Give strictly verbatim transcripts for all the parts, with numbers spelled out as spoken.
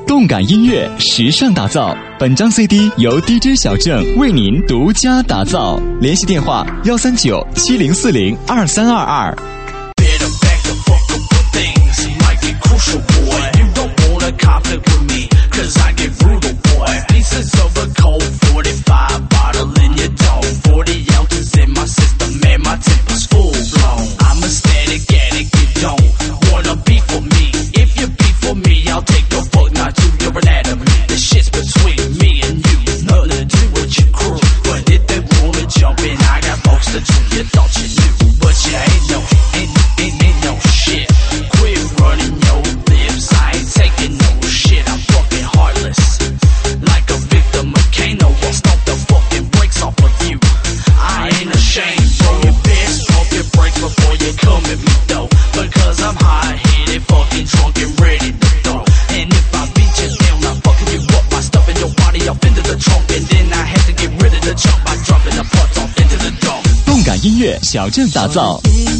动感音乐时尚打造，本张 C D 由 D J 小郑为您独家打造，联系电话幺三九七零四零二三二二。音乐小镇打造。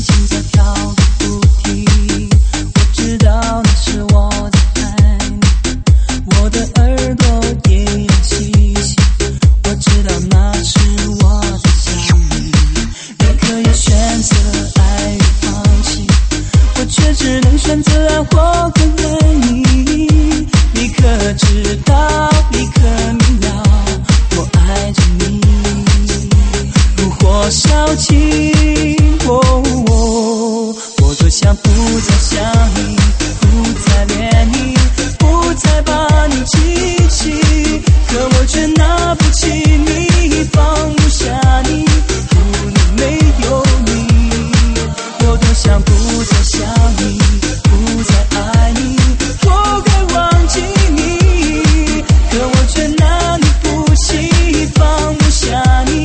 小情，哦哦，我多想不再想你，不再恋你，不再把你记起，可我却拿不起你，放不下你，不能没有你。我多想不再想你，不再爱你，我该忘记你，可我却拿你不起，放不下你。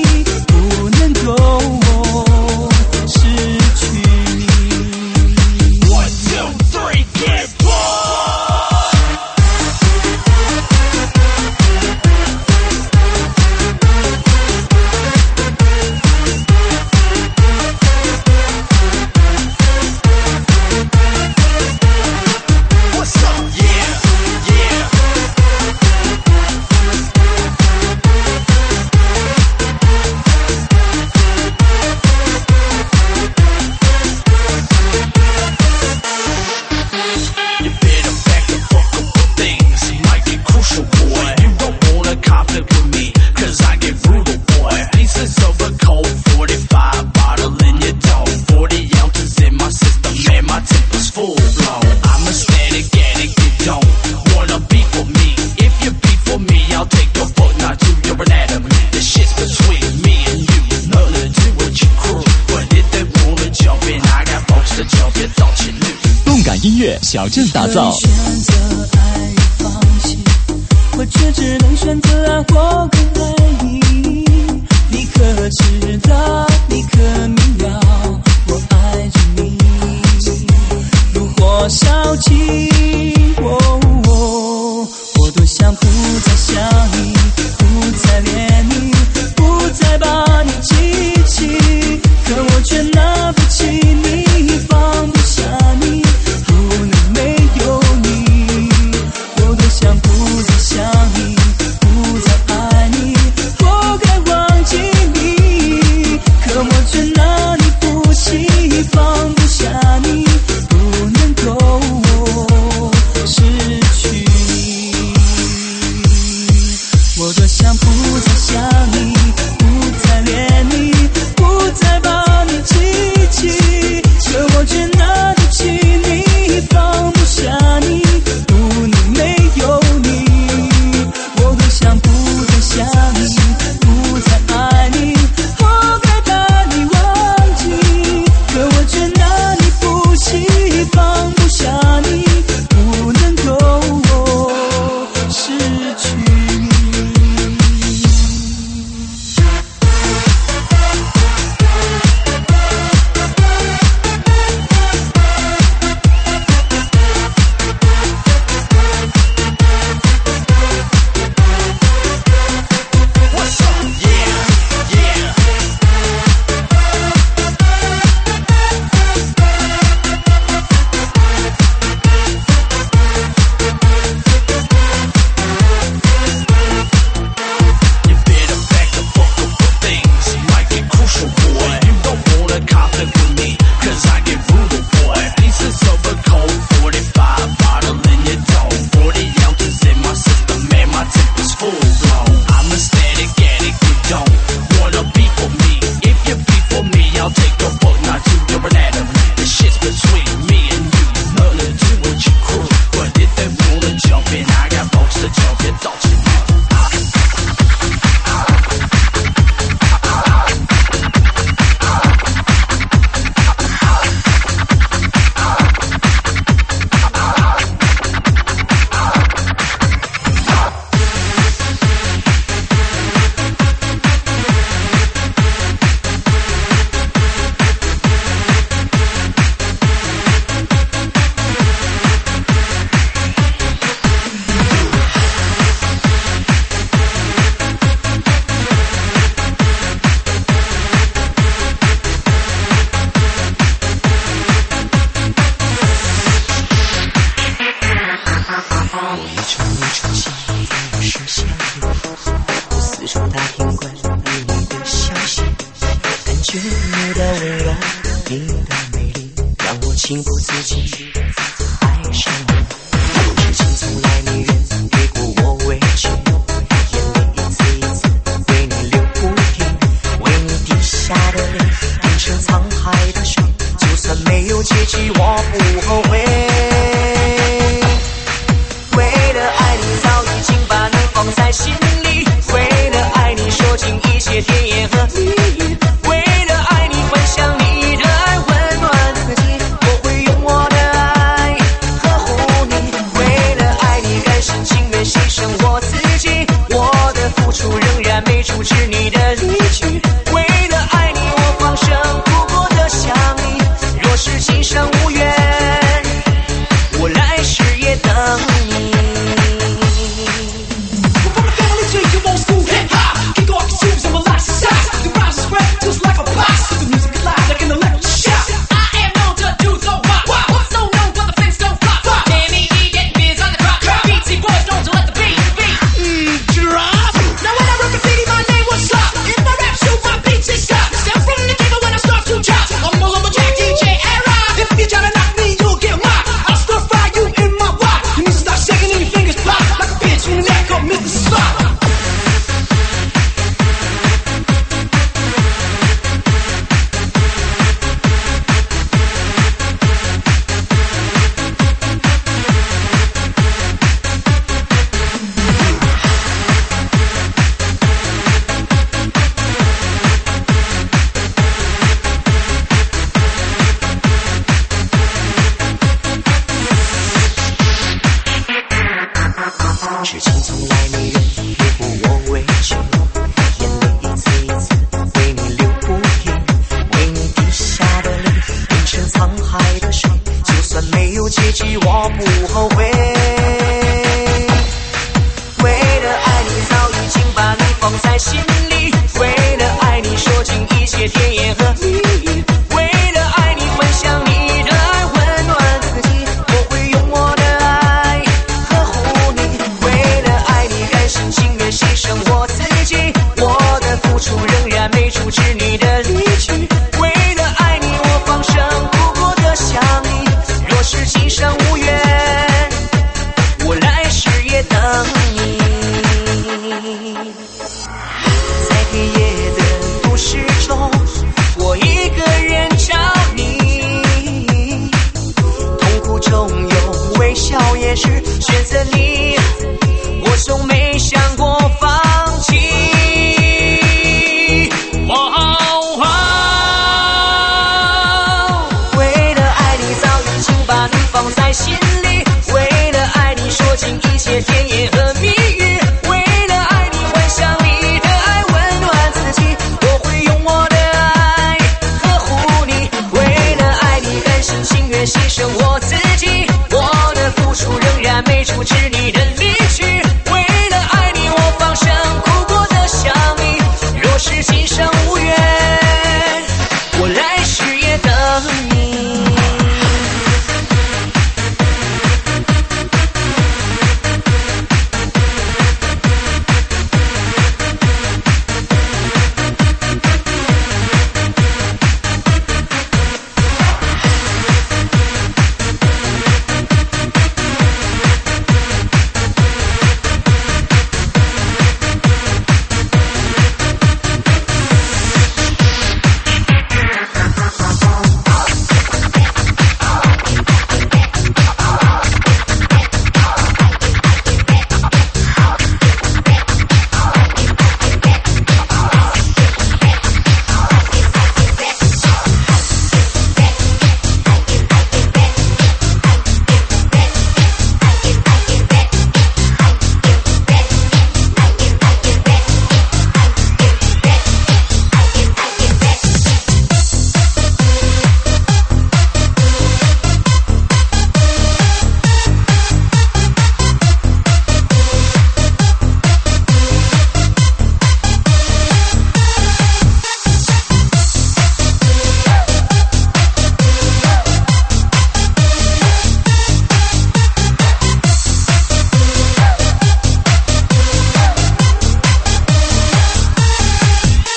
音乐小镇打造。 选择爱与放弃，我却只能选择爱或更爱你。你可知道，你可明了，我爱着你，如火烧情。哦哦，我多想不再想你，不再恋你，不再把你记起，可我却拿不起你，放不下你。我该忘记你，可我却拿情不自禁爱上你。痴情从来没人给过我委屈，眼泪一次一次为你流不停，为你滴下的泪变成沧海的水，就算没有结局我不后悔。为了爱你早已经把你放在心里，为了爱你说尽一切甜言和蜜语，为了爱你分享你的爱温暖自己，我会用我的爱呵护你。为了爱你甘心情愿牺牲我自己，我的付出仍然没阻止你的离去。为了爱你我放声哭过的想你，若是今生无缘我来世也等你。痴情从来没人给过我委屈，眼泪一次一次为你流不停，为你滴下的泪变成沧海的水，就算没有结局我不后悔。为了爱你早已经把你放在心里，为了爱你说尽一切甜言和蜜语，为了爱你分享你的爱温暖自己，我会用我的爱呵护你。为了爱你甘心情愿牺牲我自己，我的付出仍然没阻止你的离去。为了爱你我放声哭过的想你，若是今生无缘我来世也等你。在黑夜的都市中我一个人找你，痛苦中有微笑也是选择你，我从没想过放弃。哦哦，为了爱你早已经把你放在心里，为了爱你说尽一切甜言和蜜语，为了爱你分享你的爱温暖自己，我会用我的爱呵护你。为了爱你甘心情愿牺牲我自己，我的付出仍然没阻止你的离去。为了爱你我放声哭过的想你，若是今生无缘我来世也等你。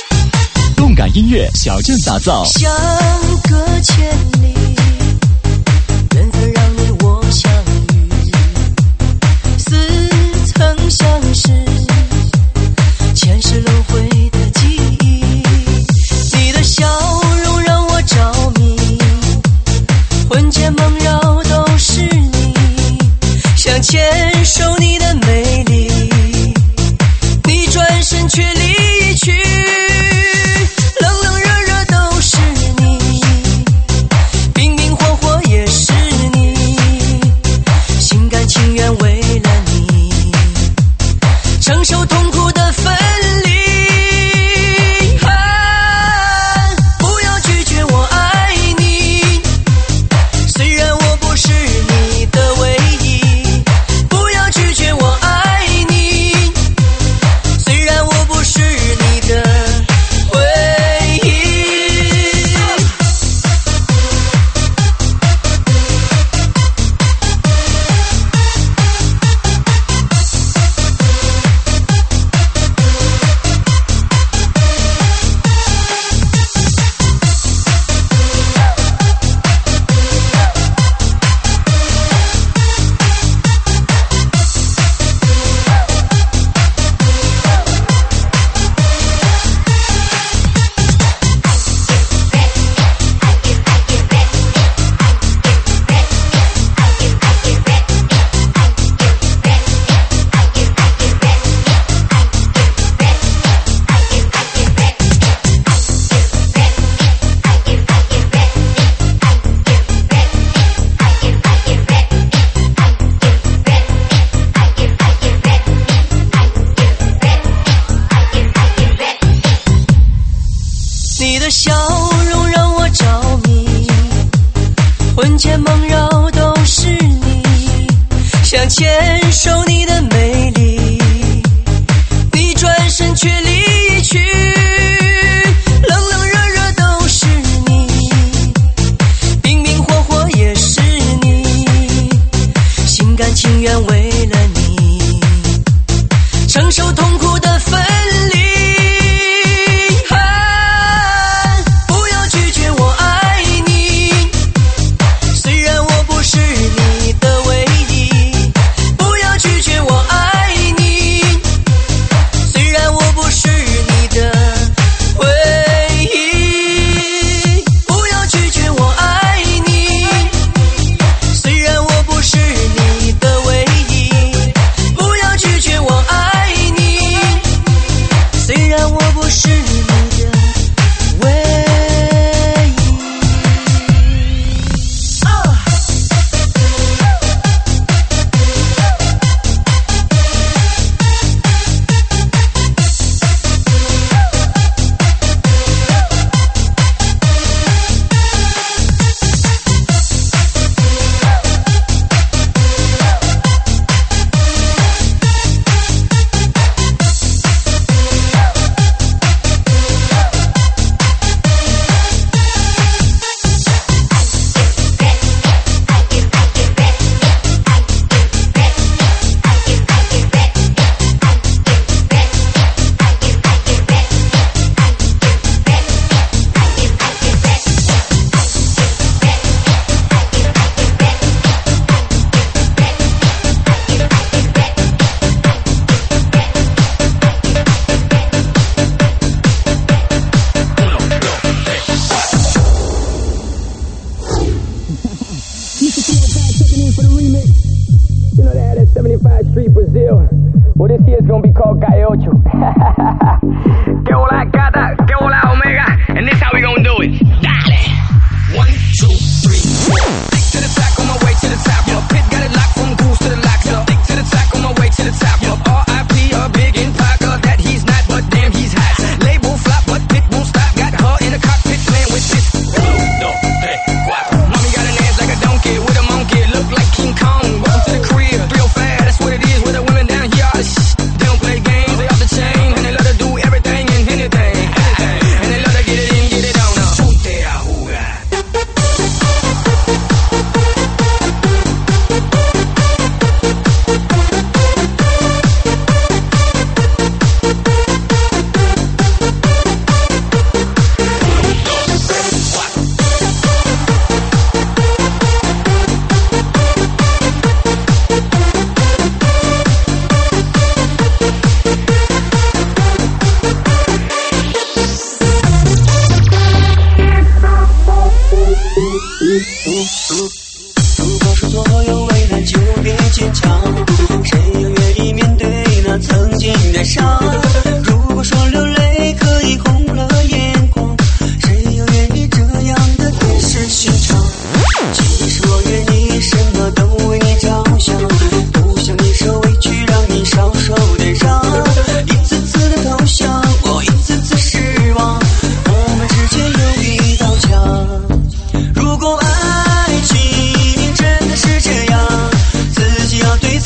音乐小镇打造， 相隔千里， 绕都是你，想牵手你的美丽，你转身却离去，冷冷热热都是你，冰冰火火也是你，心甘情愿为了你承受痛苦的分离。你的笑容让我着迷，魂牵梦绕都是你，想牵手你的美丽，你转身却离去，冷冷热热都是你，冰冰火火也是你，心甘情愿为了你承受痛苦的分离。 They don't play games, they off the chain, and they love to do everything and anything. 坚强，谁又愿意面对那曾经的伤？如果说流泪可以红了眼眶，谁又愿意这样的铁石心肠？其实我愿意什么都为你着想，不想你受委屈，让你少受点伤。一次次的投降，我一次次失望，我们之间有一道墙。如果爱情真的是这样，自己要对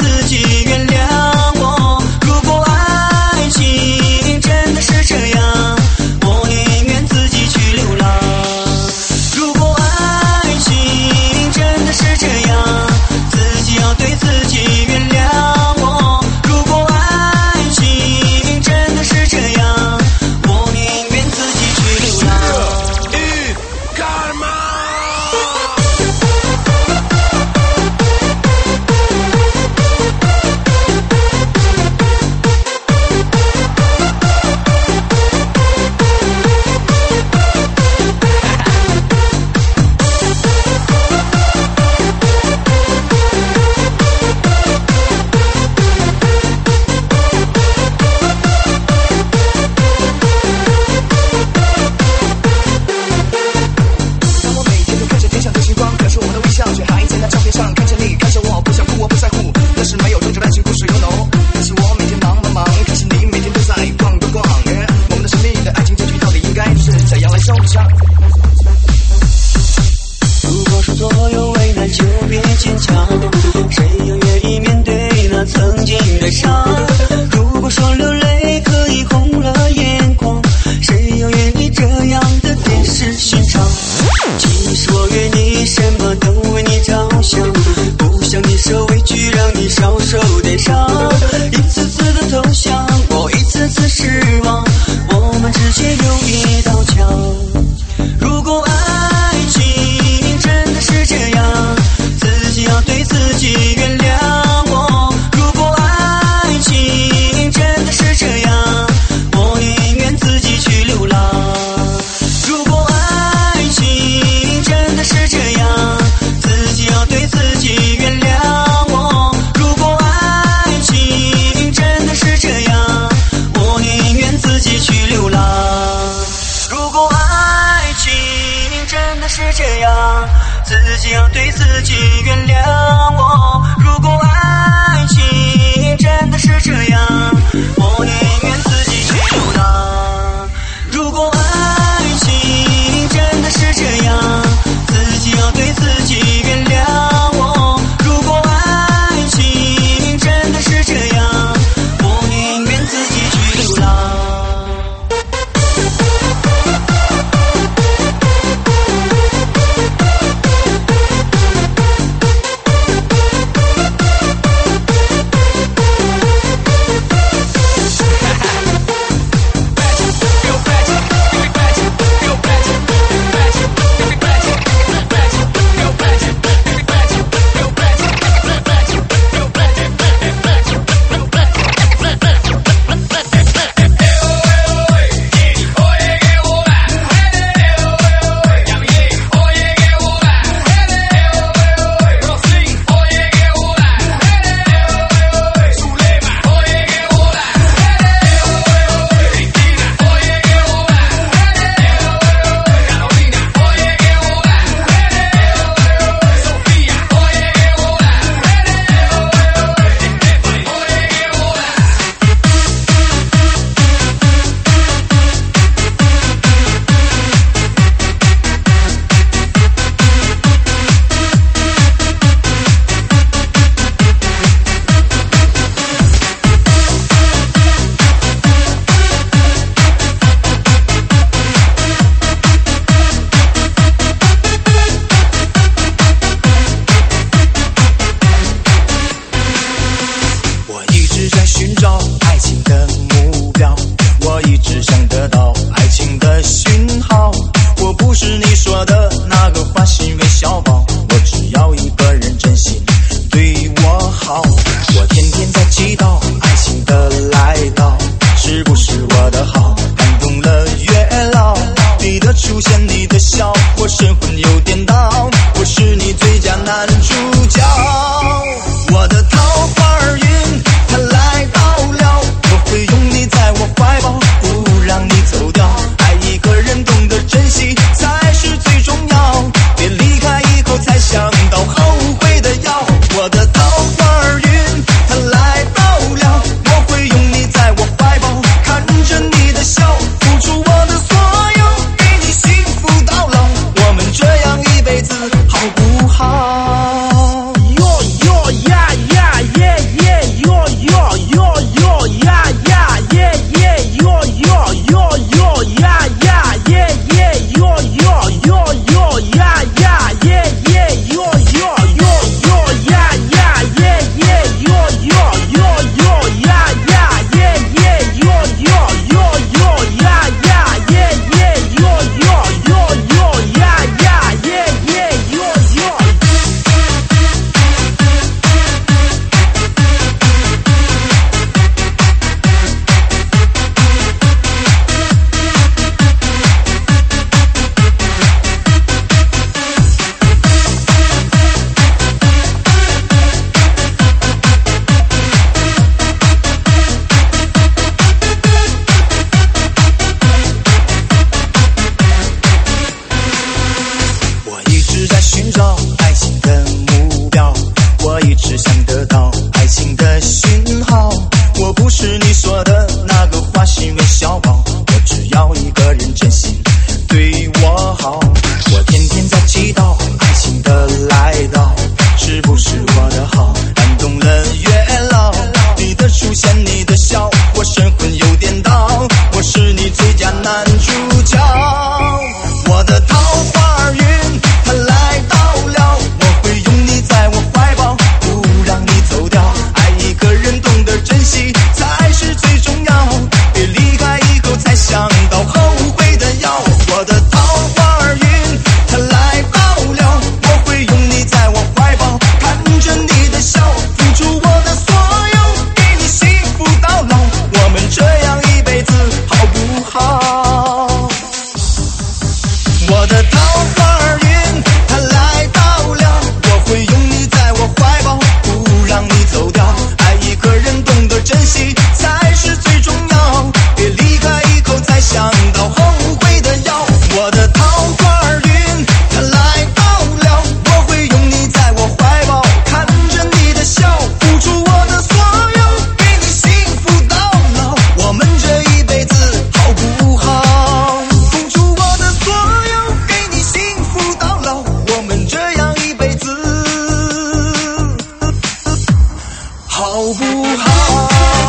好不好？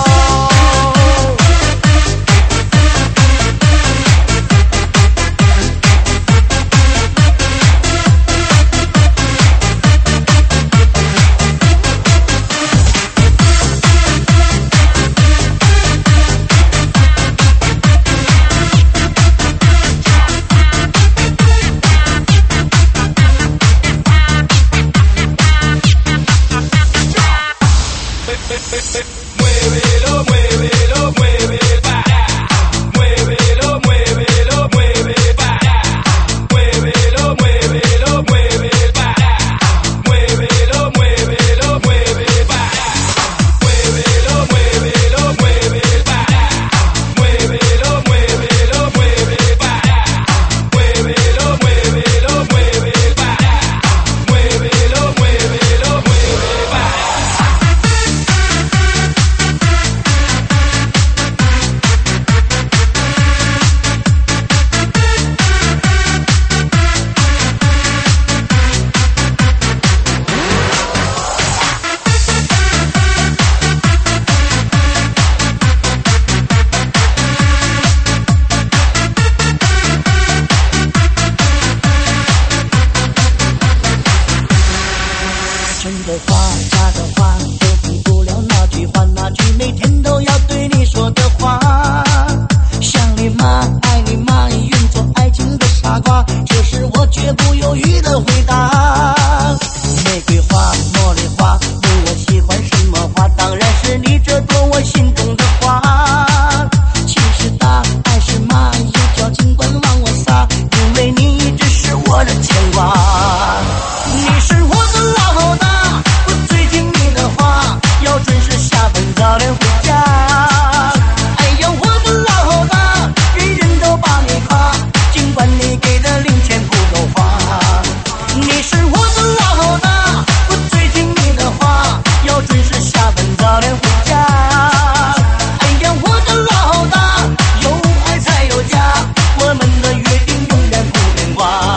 Muévelo, muévelo, muévelo para. Muévelo, muévelo, muévelo para. Muévelo, muévelo, muévelo para. Muévelo, muévelo, muévelo para. Muévelo, muévelo, muévelo para. Muévelo, muévelo, muévelo para. Muévelo, muévelo, muévelo para. Muévelo, muévelo, muévelo para. 真的话，假的话，都比不了那句话，那句每天都要对你说的话。想你吗？爱你吗？愿做爱情的傻瓜，这是我绝不犹豫的回答。玫瑰花、茉莉花，问我喜欢什么花？当然是你这朵我心中的花。情是大，爱是马，有脚尽管往我撒，因为你一直是我的牵挂。你是我的老大，我最听你的话，要准时下班，早点回家。哎呀，我的老大，人人都把你夸，尽管你给的零钱不够花。你是我的老大，我最听你的话，要准时下班，早点回家。哎呀，我的老大，有爱才有家，我们的约定永远不变卦。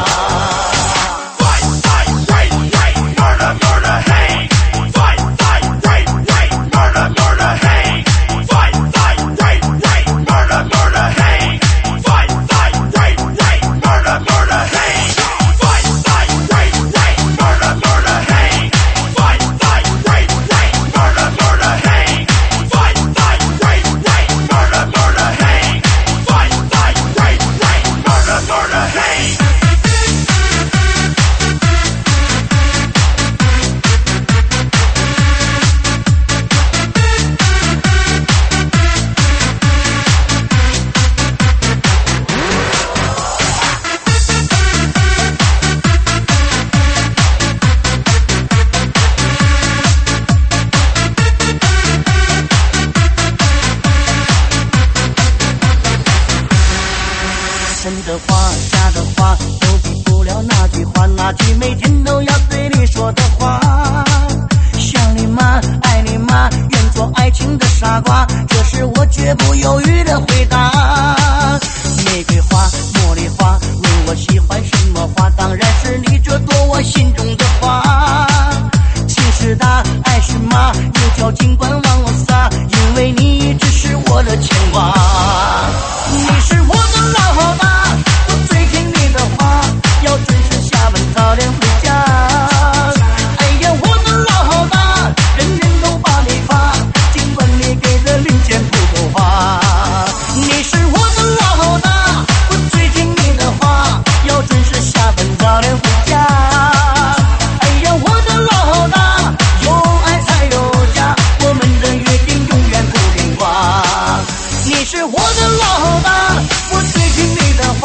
真的话，假的话，都比不了那句话，那句每天都要对你说的话。想你吗？爱你吗？愿做爱情的傻瓜，这是我绝不犹豫的回答。玫瑰花、茉莉花，问我喜欢什么花？当然是你这朵我心中的花。情是大，爱是马，有脚尽管往我撒，因为你一直是我的牵挂。你是我的老大，我最听你的话，要准时下班，早点回家。哎呀，我的老大，人人都把你夸，尽管你给的零钱不够花。你是我的老大，我最听你的话，要准时下班，早点回家。哎呀，我的老大，有爱才有家，我们的约定永远不变卦。你是我的老大，我最听你的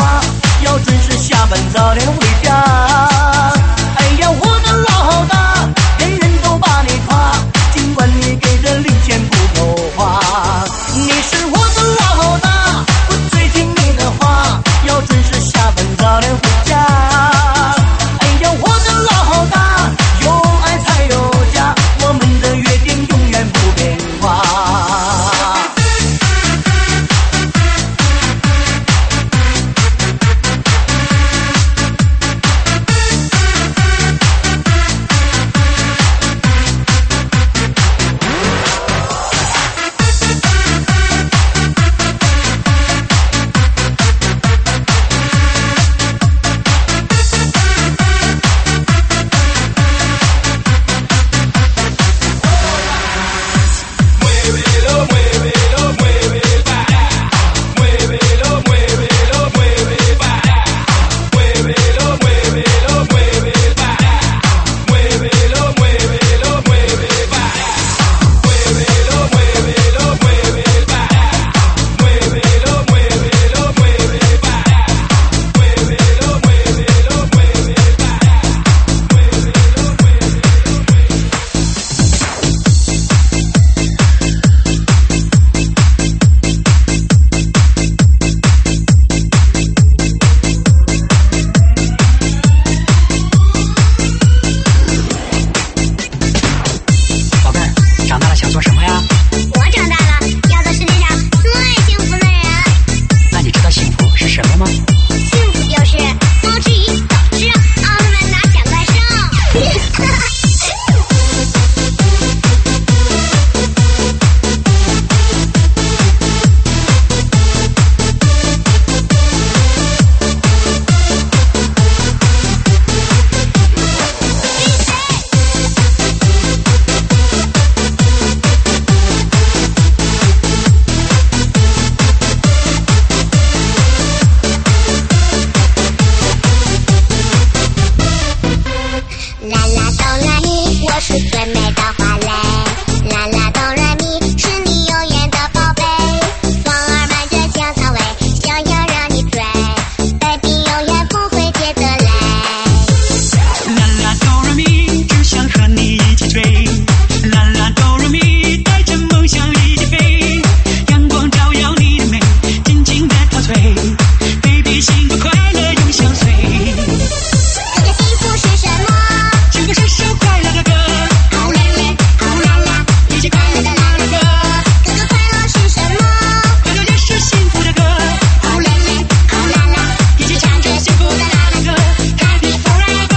是最美的花蕾，啦啦哆来咪是你永远的宝贝，风儿漫着香草味，想要让你追 ，baby 永远不会觉得累。 啦啦哆来咪，只想和你一起追，啦啦哆来咪，带着梦想一起飞，阳光照耀你的美，尽情的陶醉 ，baby 幸福快乐永相随。 这个幸福是什么？ 幸福是首快乐的歌， 哦啦啦，哦啦啦， 一起快乐的啦啦歌。 哥哥快乐是什么？ 快乐也是幸福的歌， 哦啦啦，哦啦啦， 一起唱着幸福的啦啦歌 ，Happy forever。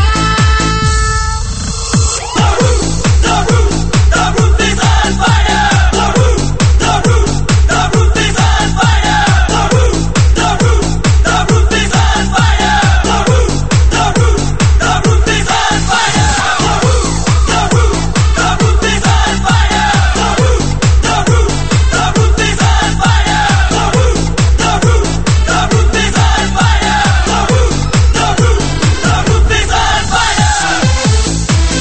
The roof, the roof, the roof is on fire. The roof, the roof, the roof is on fire. The roof, the roof, the roof is on fire. The roof, the roof, the roof is on fire. The roof, the roof, the roof is on fire. The roof, the roof, the roof is on fire. The roof, the roof, the roof is on fire. The roof, the roof, the roof is on fire.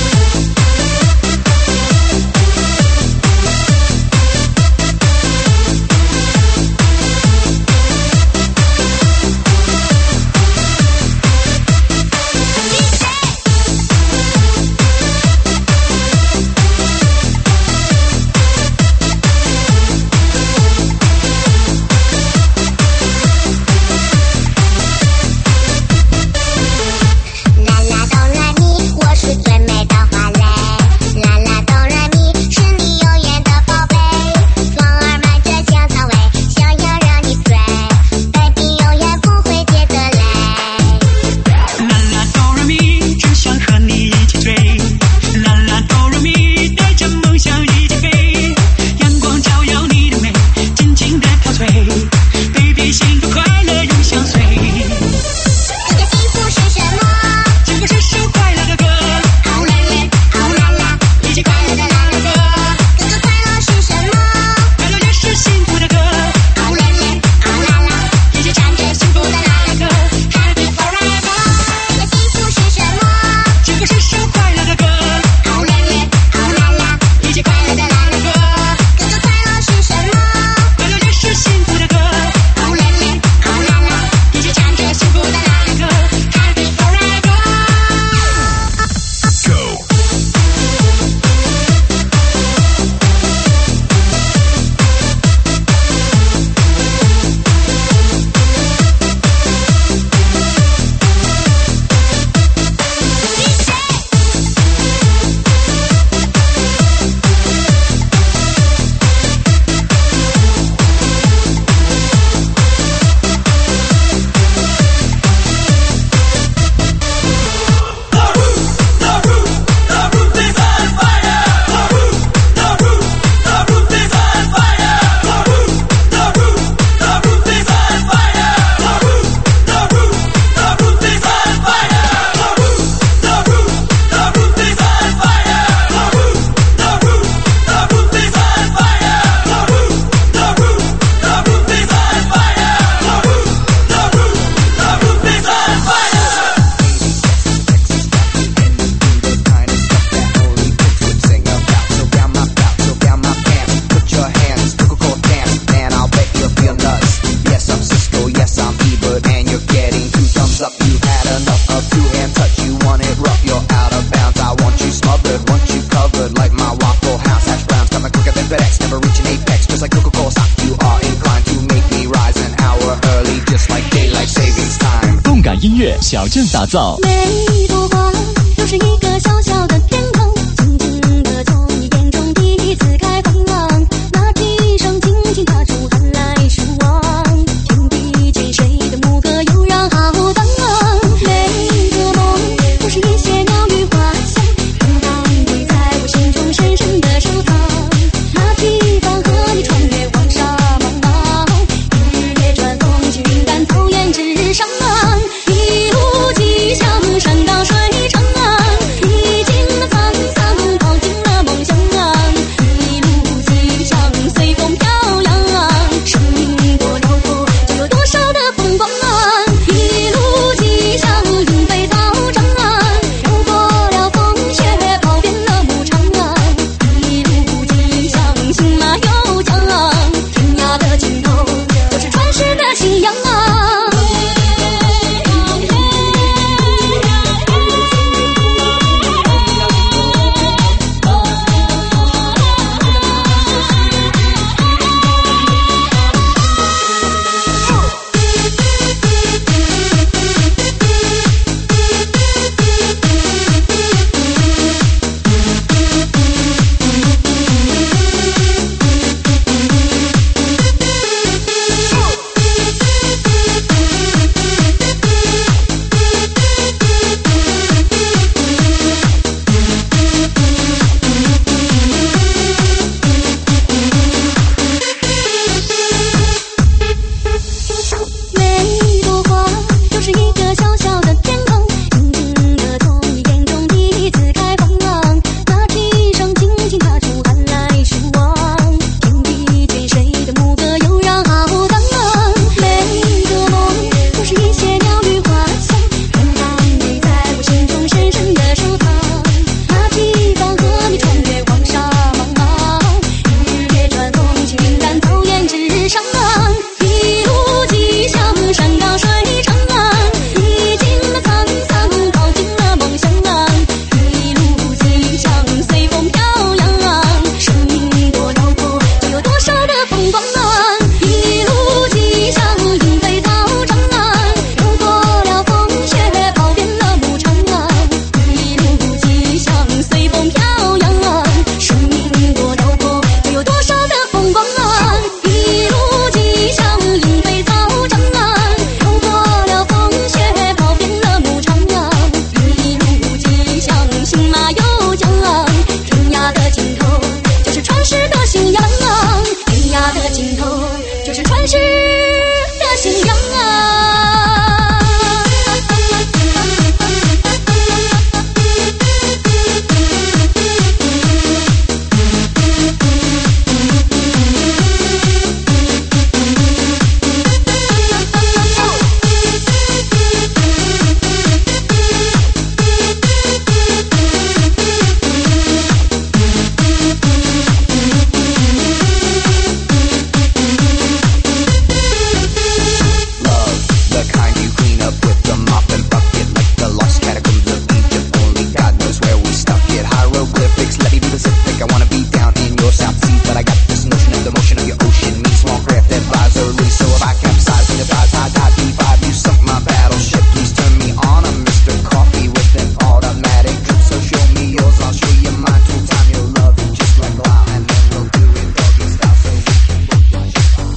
啦啦哆来咪，我是最美的花蕾，啦啦哆来咪是你永远的宝贝，风儿漫着香草味，想要让你追 ，baby 永远不会觉得累。 啦啦哆来咪，只想和你一起追，啦啦哆来咪，带着梦想一起飞，阳光照耀你的美，尽情的陶醉 ，baby 幸福快乐永相随。 这个幸福是什么？ 幸福是首快乐的歌， 哦啦啦，哦啦啦， 一起快乐的啦啦歌， 哥哥快乐是什么？ 快乐也是幸福的歌， 哦啦啦，哦啦啦， 一起唱着幸福的啦啦歌 ，Happy forever。 这个幸福是什么？ 幸福是首快乐的歌， 哦啦啦，哦啦啦， 一起快乐的啦啦歌， 哥哥快乐是什么？ 快乐也是幸福的歌， 哦啦啦，哦啦啦， 一起唱着幸福的啦啦歌，Happy forever。 The roof, the roof, the roof is on fire. The roof, the roof, the roof is on fire. The roof, the roof, the roof is on fire. The roof, the roof, the roof is on fire. The roof, the roof, the roof is on fire. The roof, the roof, the roof is on fire. The roof, the roof, the roof is on fire. The roof, the roof, the roof is on fire. Daylight savings time. 动感音乐小镇打造， 每一朵花都是一个小小的天堂，静静地从你眼中第一次开放，那提声轻轻打出寒来暑往，天地间谁的牧歌悠然浩荡，每一个梦都是一些鸟语花香，芬芳地在我心中深深的收藏，那期盼和你穿越黄沙茫茫，日夜转风去云淡草原之上，一路吉祥山高水长，历经了沧 So let me be Pacific, I wanna be down in your South Seas, but I got this notion of the motion of your ocean. Me small craft advisory, so if I capsize in the dives, high dive, D five, you sunk my battleship. Please turn me on, I'm Mister Coffee with an automatic drip. So show me yours, I'll show you mine. Two time you'll love it just like wow, and then we'll do it doggy style so we can both watch it smile.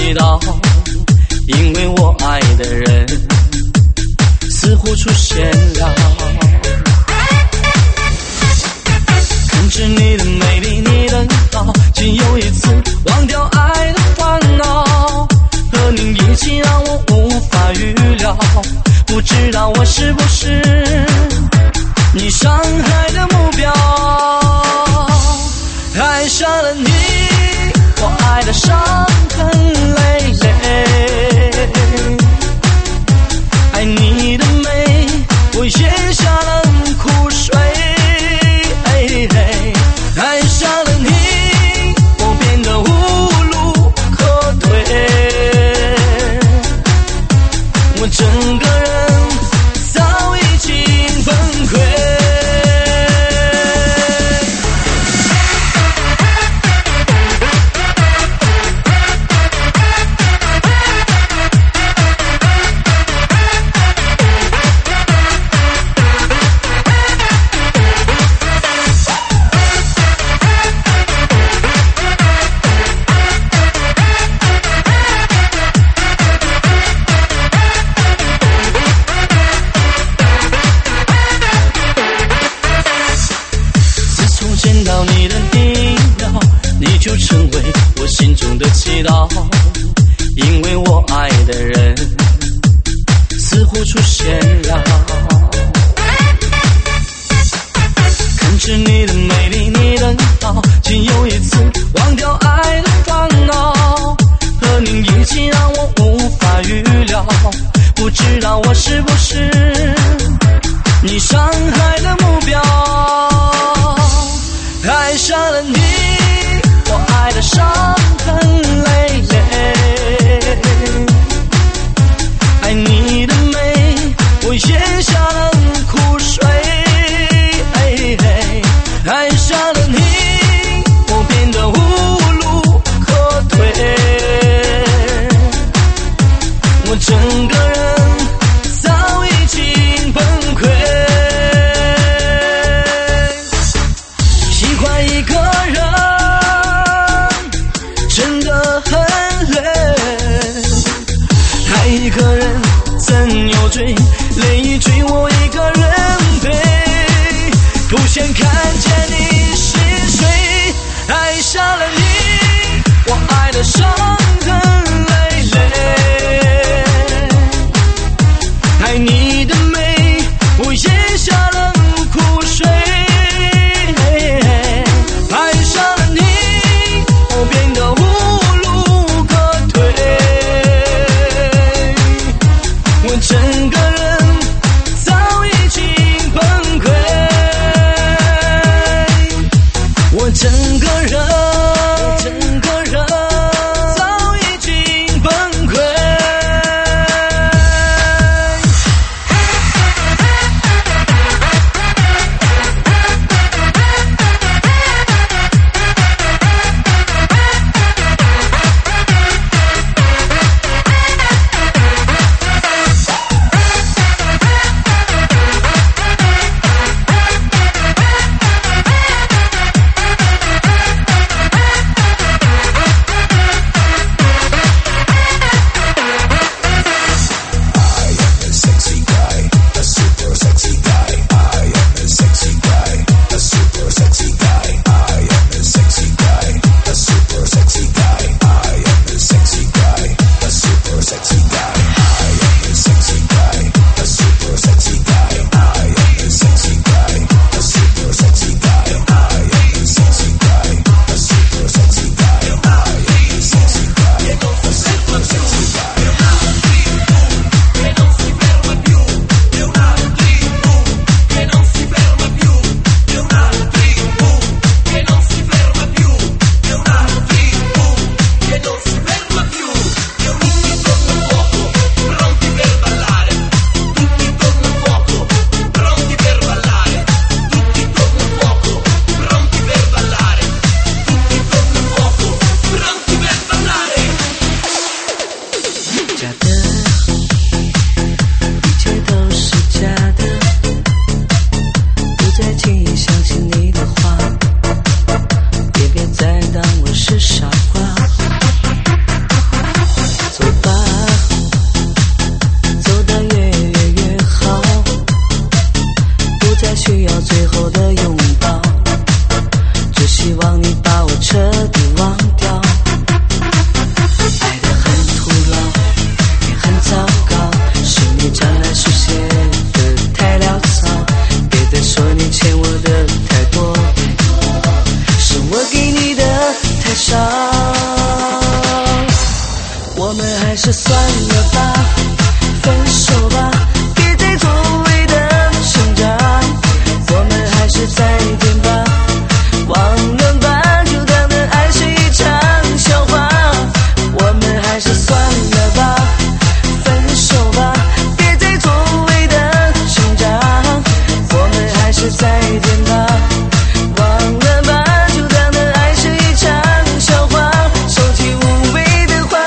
祈祷，因为我爱的人似乎出现了。看着你的美丽，你的好，仅有一次忘掉爱的烦恼，和你一起让我无法预料，不知道我是不是你伤害的目标。爱上了你，我爱得伤痕累累，爱你的美，我咽下了苦水。爱上了你，我变得无路可退，我整个人早已经崩溃。就成为我心中的祈祷，因为我爱的人似乎出现了。看着你的美丽，你的好，仅有一次忘掉爱的烦恼，和你一起让我无法预料，不知道我是不是你伤害的目标。爱上了你，我爱得伤痕累累，爱你的美，我咽下了苦水。爱上了你，我变得无路可退，我整个人早已经崩溃。喜欢一个人我们还是算了吧，分手吧，别再做无谓的挣扎。我们还是再见吧，忘了吧，就当那爱是一场笑话。我们还是算了吧，分手吧，别再做无谓的挣扎。我们还是再见吧，忘了吧，就当那爱是一场笑话，收起无谓的话。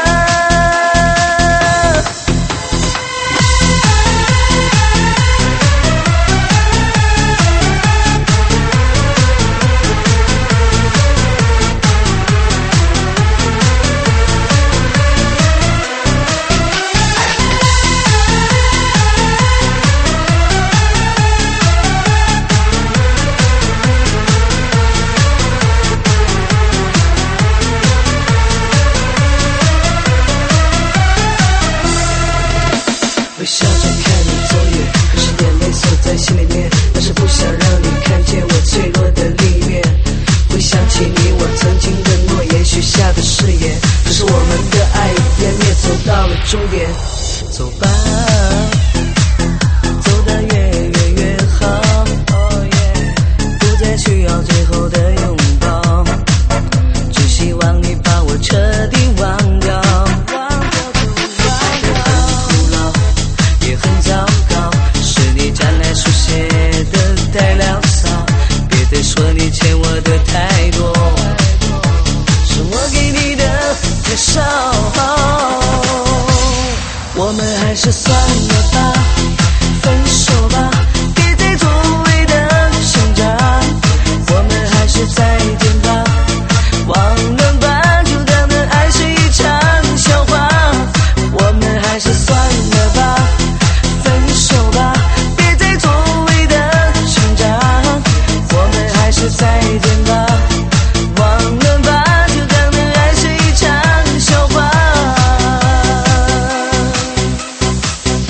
微笑着看你走远，可是眼泪锁在心里面，那是不想让你看见我脆弱的另一面。回想起你我曾经的诺言，许下的誓言，可是我们的爱湮灭，走到了终点。走吧，走得越远越好，不再需要最后的拥抱，只希望你把我彻底忘掉。很糟糕，是你沾来书写的太潦草，别再说你欠我的太多，是我给你的太少。我们还是算了吧，分手吧，别再做无谓的挣扎。我们还是再见吧，忘了吧，就当那爱是一场笑话。我们还是算了吧，分手吧，别再做无谓的挣扎。我们还是再见吧，忘了吧，就当那爱是一场笑话。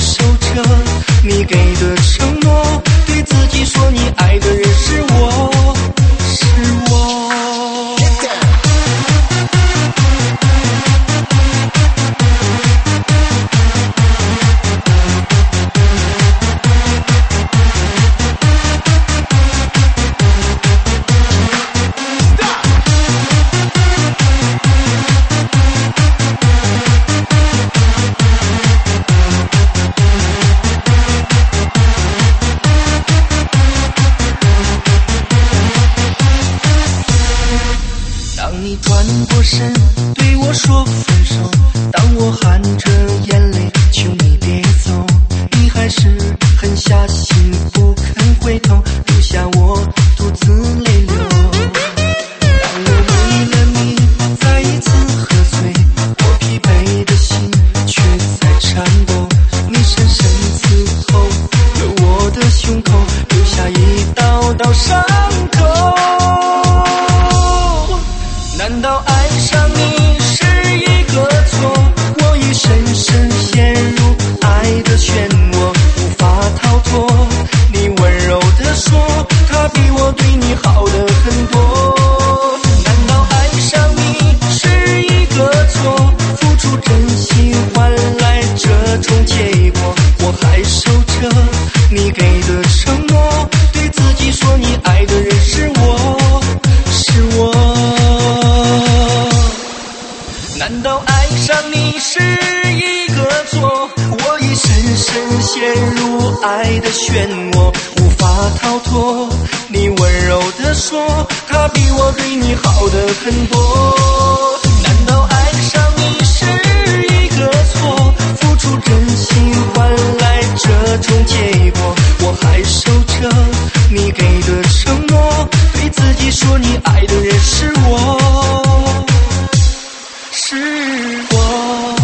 守着你给的承诺，对自己说你爱的人是我，是我。身对我说分手，当我含着眼泪求你别走，你还是狠下心不肯回头，留下我独自泪流。当我为了你再一次喝醉，我疲惫的心却在颤抖，你深深刺透了我的胸口，留下一道道伤口。难道爱上你是一个错？我已深深陷入爱的漩涡，无法逃脱。你温柔地说，他比我对你好的很多。难道爱上你是一个错？付出真心换来这种结果，我还守着你给的承诺，对自己说你爱的人是我，是我。难道爱上你是一个错？我已深深陷入爱的漩涡，无法逃脱。你温柔地说，他比我对你好的很多。难道爱上你是一个错？付出真心换来这种结果，我还守着你给的承诺，对自己说你爱的人是我，是我。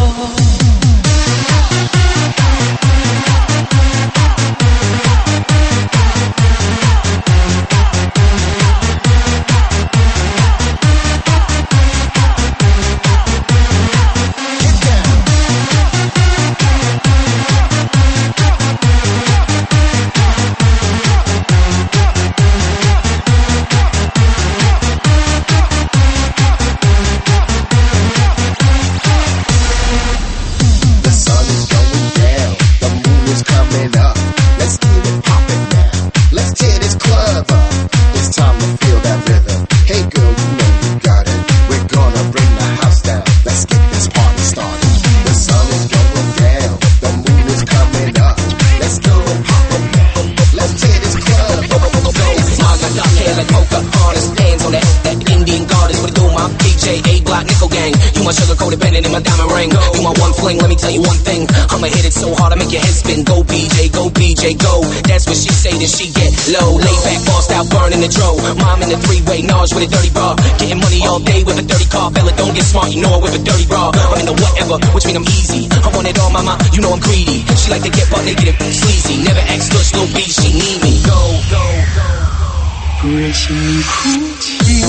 She get low, lay back, bossed out, burning the dro. Mom in the three-way, Nars with a dirty bra. Getting money all day with a dirty car. Fella, don't get smart, you know it with a dirty bra. I'm in the whatever, which mean I'm easy. I want it all, mama, you know I'm greedy. She like to get butt naked and sleazy. Never ask slush, little B, she need me. Go, go, go. 不忍心你哭泣，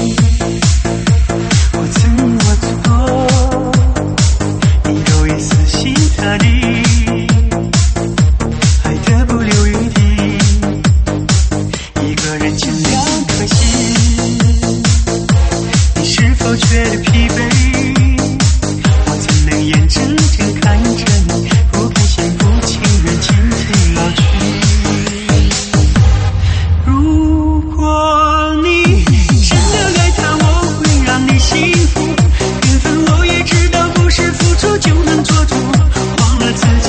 我怎么做？你有一丝心塌地。觉得疲惫，我怎能眼睁睁看着你不甘心不情愿渐渐老去？如果你真的爱他，我会让你幸福。缘分我也知道不是付出就能做主，忘了自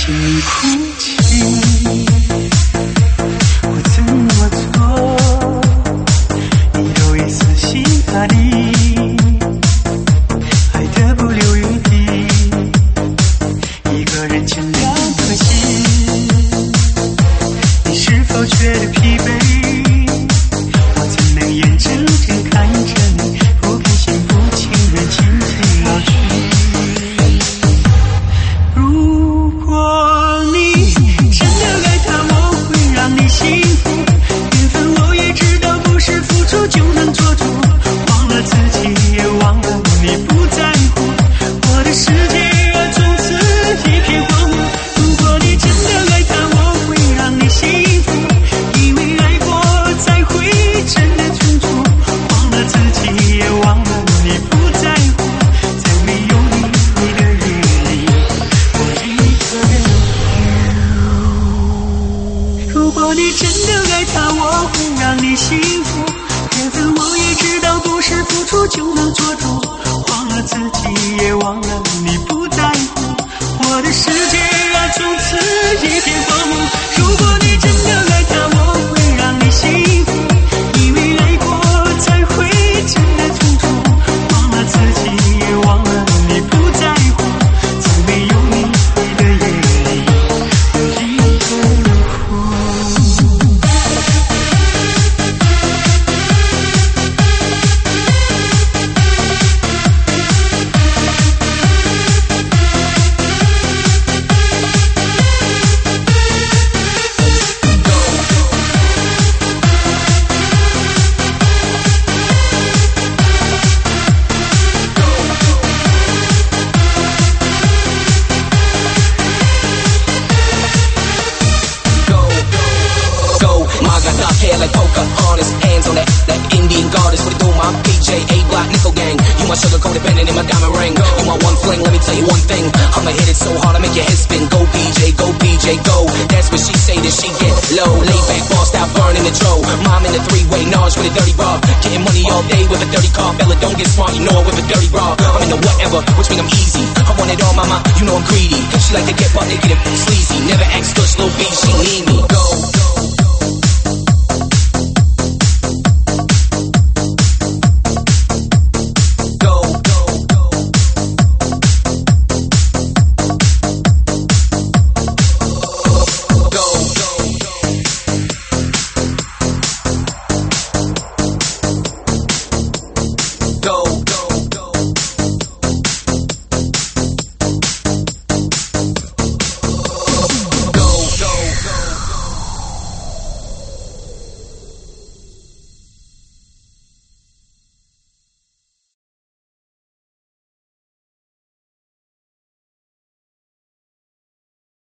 请你哭泣，我怎么做，你都已死心塌地，爱得不留余地，一个人牵两颗心，你是否觉得疲惫？我怎能眼睁睁看着你不甘心不情愿轻轻老去？如果你真的爱他，我会让你幸福。缘分我也知道，不是付出就能做主，忘了自己，也忘了你不在乎。我的世界啊，从此一片荒芜。如果你真的爱他，我会让你幸福，因为爱过才会真的清楚。忘了自己，也忘了你不在乎，在没有你的夜里，我一个人哭。如果你真的爱他，我会让你幸福。缘分我也知道，不是付出就能做主，忘了自己，也忘了你不在乎。我的世界啊，从此一片荒芜。如果你真的爱他，我会让你幸福，因为爱过才会真的清楚。忘了自己，也忘了你不在乎，在没有你的夜里，我一个人哭。 Like poker, honest hands on that, that Indian goddess. What it do, my P J, A-Block, nickel gang. You my sugar coated pendant in my diamond ring. You my one fling, let me tell you one thing. I'ma hit it so hard I make your head spin. Go P J, go P J, go. That's what she say, that she get low. Lay back, bossed out, burning the dro. Mom in the three-way, Nars with a dirty bra. Getting money all day with a dirty car. Bella, don't get smart, you know it with a dirty bra. I'm in the whatever, which mean I'm easy. I want it all, mama, you know I'm greedy. She like to get butt naked and sleazy. Never ask good, slow B, she need me. Go, go.